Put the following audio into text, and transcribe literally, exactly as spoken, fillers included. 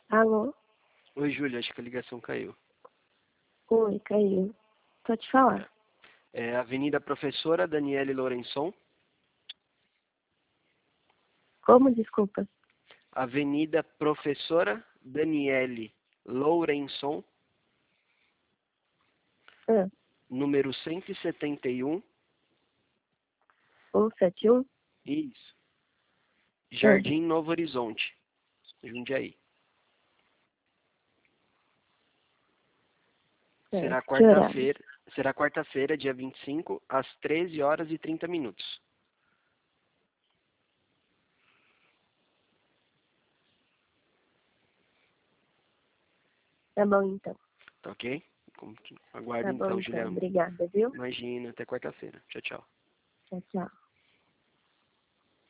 Alô? Oi, Júlia, acho que a ligação caiu. Oi, caiu. Pode falar. É Avenida Professora Daniele Lourençon. Como, desculpa? Avenida Professora Daniele Lourençon, Ah, número cento e setenta e um. um sete um? Isso. Jardim Novo Horizonte, Jundiaí. Será Certo. Que horário? quarta-feira, será quarta-feira, dia vinte e cinco, às treze horas e trinta minutos. Tá bom, então. Tá ok? Aguardo Tá bom, então, então. Juliana. Obrigada, viu? Imagina, até quarta-feira. Tchau, tchau. Tchau, tchau.